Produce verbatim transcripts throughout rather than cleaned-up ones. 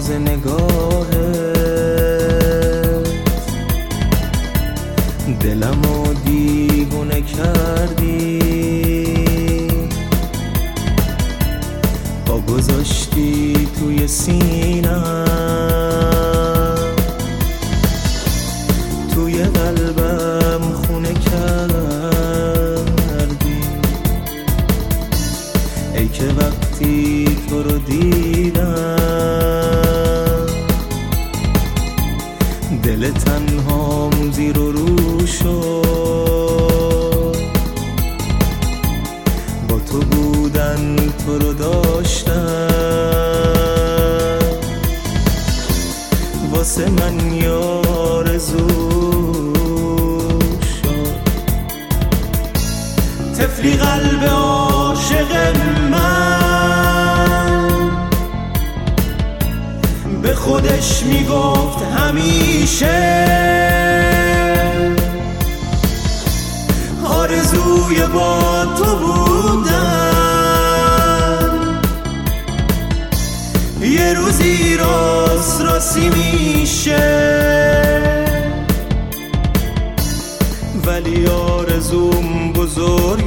ناز نگاهت دلمو دیوونه کردی، پا گذاشتی توی سینم، توی قلبم خونه کردی. ای که وقتی تو رو دیدم دل تنهام زیر و رو شد، با تو بودن تو رو داشتم، واسه من یارزو شد. طفلی قلب عاشق من به خودش میگفت همیشه آرزوی با تو بودن یه روزی راست راستی میشه، ولی آرزوم بزرگ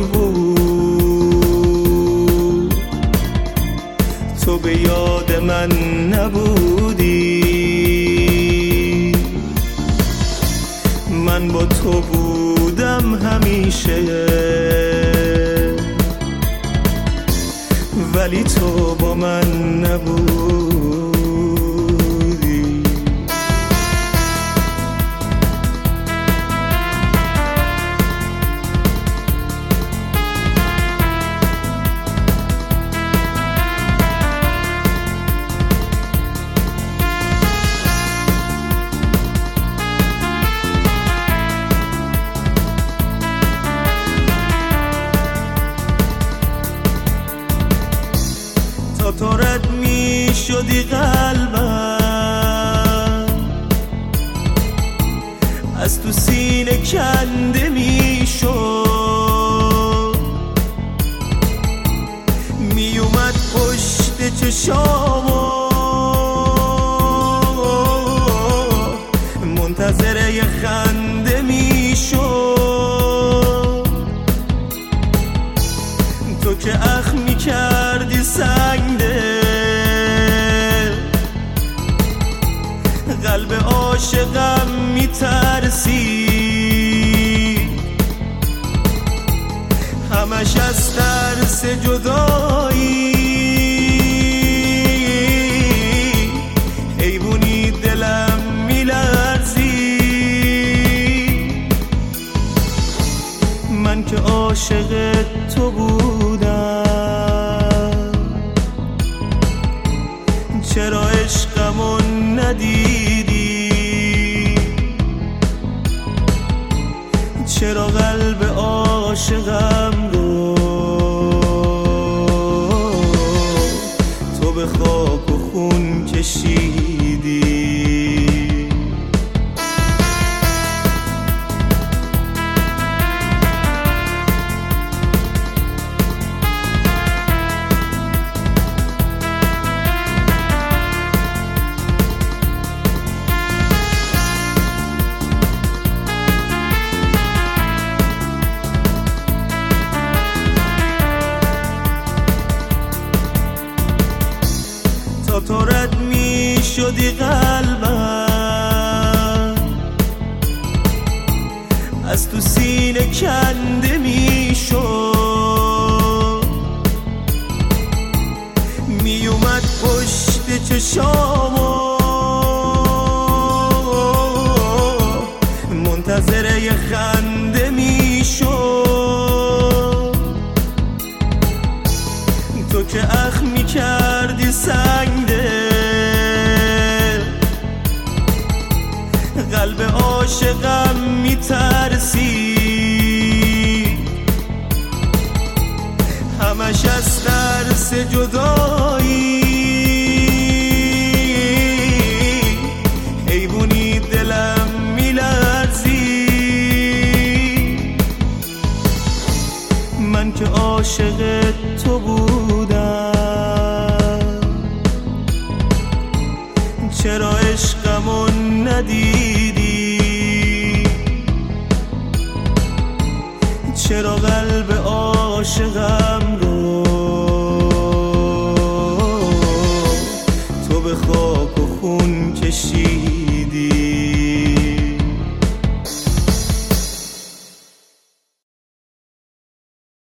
بود، تو به یاد من نبودی، من با تو بودم همیشه، ولی تو با من نبودی. تا تو رد می شدی قلبم از تو سینه کنده می شد، می اومد پشت چشامو منتظر یه خنده می شد، تو که اخم می کردی سنگ دل، قلب عاشقم می ترسی، همش از ترس جدایی حیوانی دلم می لرزی، من که عاشق تو بودم چرا عشقمو ندیدی، چرا قلب عاشقم رو تو به خاک و خون کشیدی. تا تو رد می شدی قلبم از تو سینه کنده می شد، می اومد پشت چشامو منتظر یه خنده می شد، تو که اخم می کردی سنگ دل، قلب عاشقم می ترسی، همش از ترس جدایی حیوانی دلم می لرزی، من که عاشق